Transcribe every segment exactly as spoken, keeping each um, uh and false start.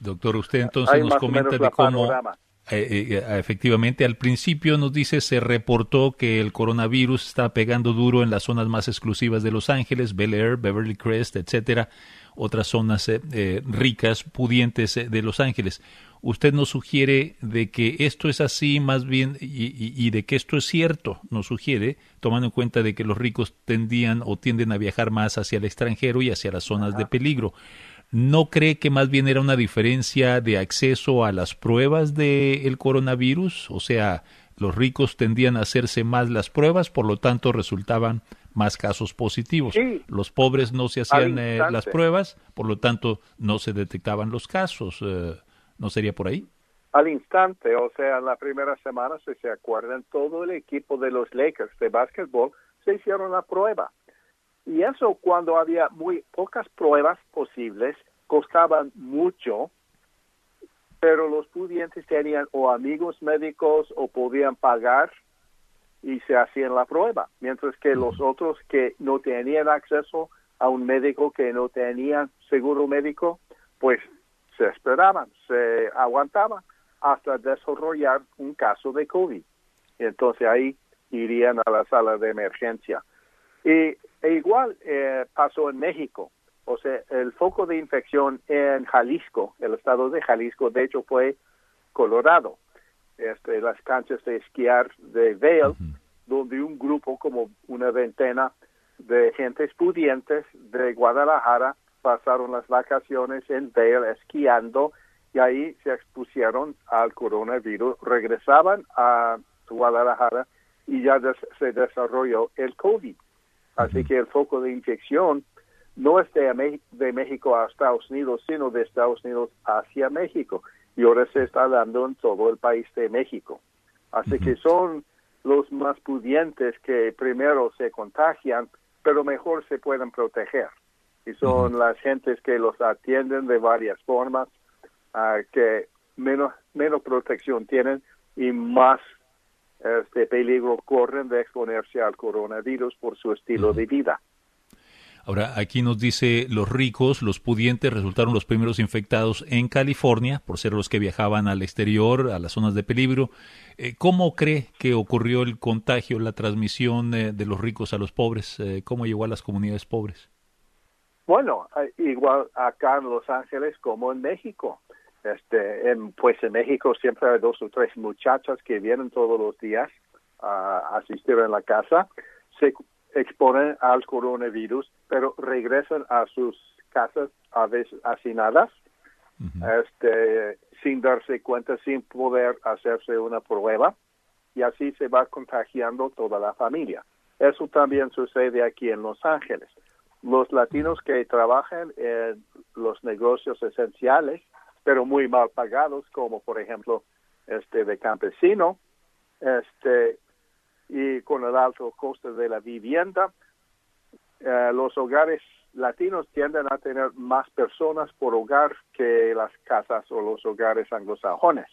Doctor, usted entonces Hay nos más comenta o menos de la cómo, panorama. eh, eh, efectivamente, al principio nos dice, se reportó que el coronavirus está pegando duro en las zonas más exclusivas de Los Ángeles, Bel Air, Beverly Crest, etcétera, otras zonas eh, eh, ricas, pudientes eh, de Los Ángeles. Usted nos sugiere de que esto es así más bien y, y, y de que esto es cierto, nos sugiere, tomando en cuenta de que los ricos tendían o tienden a viajar más hacia el extranjero y hacia las zonas Ajá. de peligro. ¿No cree que más bien era una diferencia de acceso a las pruebas del coronavirus? O sea, los ricos tendían a hacerse más las pruebas, por lo tanto resultaban más casos positivos. Sí. Los pobres no se hacían eh, las pruebas, por lo tanto no se detectaban los casos. Eh, ¿No sería por ahí? Al instante, o sea, en la primera semana, si se acuerdan, todo el equipo de los Lakers de básquetbol se hicieron la prueba. Y eso, cuando había muy pocas pruebas posibles, costaban mucho, pero los pudientes tenían o amigos médicos o podían pagar y se hacían la prueba, mientras que los otros que no tenían acceso a un médico, que no tenían seguro médico, pues se esperaban, se aguantaban hasta desarrollar un caso de COVID. Entonces ahí irían a la sala de emergencia. Y e igual eh, pasó en México. O sea, el foco de infección en Jalisco, el estado de Jalisco, de hecho fue Colorado. Este, las canchas de esquiar de Vail, uh-huh. donde un grupo, como una veintena de gentes pudientes de Guadalajara, pasaron las vacaciones en Vail esquiando y ahí se expusieron al coronavirus, regresaban a Guadalajara y ya des- se desarrolló el COVID. Así uh-huh. que el foco de infección no es de, Me- de México a Estados Unidos, sino de Estados Unidos hacia México. Y ahora se está dando en todo el país de México. Así uh-huh. que son los más pudientes que primero se contagian, pero mejor se pueden proteger. Y son uh-huh. las gentes que los atienden de varias formas, uh, que menos, menos protección tienen y más este peligro corren de exponerse al coronavirus por su estilo uh-huh. de vida. Ahora, aquí nos dice, los ricos, los pudientes, resultaron los primeros infectados en California, por ser los que viajaban al exterior, a las zonas de peligro. Eh, ¿Cómo cree que ocurrió el contagio, la transmisión eh, de los ricos a los pobres? Eh, ¿Cómo llegó a las comunidades pobres? Bueno, igual acá en Los Ángeles como en México. Este, en, pues en México siempre hay dos o tres muchachas que vienen todos los días a asistir en la casa, se exponen al coronavirus, pero regresan a sus casas a veces hacinadas, uh-huh. este, sin darse cuenta, sin poder hacerse una prueba, y así se va contagiando toda la familia. Eso también sucede aquí en Los Ángeles. Los latinos que trabajan en los negocios esenciales, pero muy mal pagados, como por ejemplo este de campesino, este y con el alto coste de la vivienda, eh, los hogares latinos tienden a tener más personas por hogar que las casas o los hogares anglosajones.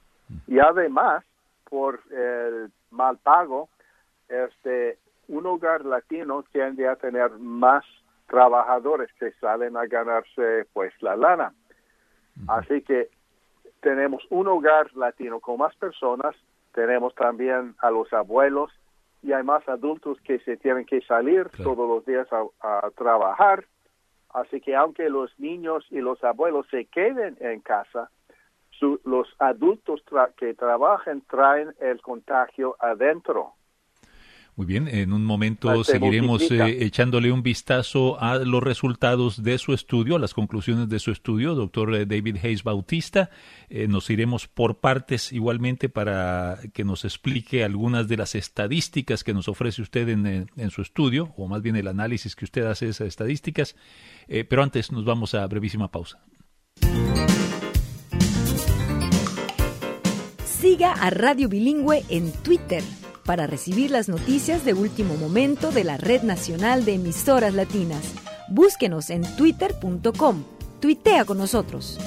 Y además, por el mal pago, este un hogar latino tiende a tener más trabajadores que salen a ganarse pues la lana. Así que tenemos un hogar latino con más personas, tenemos también a los abuelos y hay más adultos que se tienen que salir claro. todos los días a, a trabajar. Así que aunque los niños y los abuelos se queden en casa, su, los adultos tra- que trabajan traen el contagio adentro. Muy bien, en un momento seguiremos eh, echándole un vistazo a los resultados de su estudio, a las conclusiones de su estudio, doctor David Hayes Bautista. Eh, nos iremos por partes igualmente para que nos explique algunas de las estadísticas que nos ofrece usted en, en su estudio, o más bien el análisis que usted hace de esas estadísticas. Eh, pero antes nos vamos a brevísima pausa. Siga a Radio Bilingüe en Twitter para recibir las noticias de último momento de la Red Nacional de Emisoras Latinas. Búsquenos en twitter punto com. Tuitea con nosotros.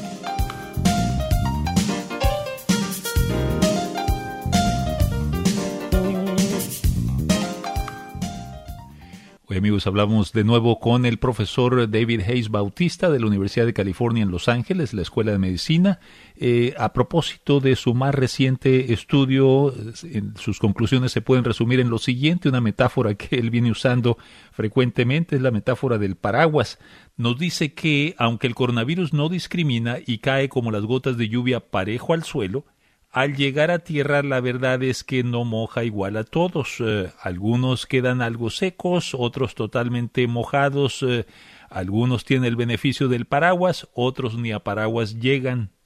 Hoy, amigos, hablamos de nuevo con el profesor David Hayes Bautista de la Universidad de California en Los Ángeles, la Escuela de Medicina, eh, a propósito de su más reciente estudio. En sus conclusiones se pueden resumir en lo siguiente: una metáfora que él viene usando frecuentemente es la metáfora del paraguas. Nos dice que, aunque el coronavirus no discrimina y cae como las gotas de lluvia parejo al suelo, al llegar a tierra, la verdad es que no moja igual a todos. Eh, algunos quedan algo secos, otros totalmente mojados. Eh, algunos tienen el beneficio del paraguas, otros ni a paraguas llegan.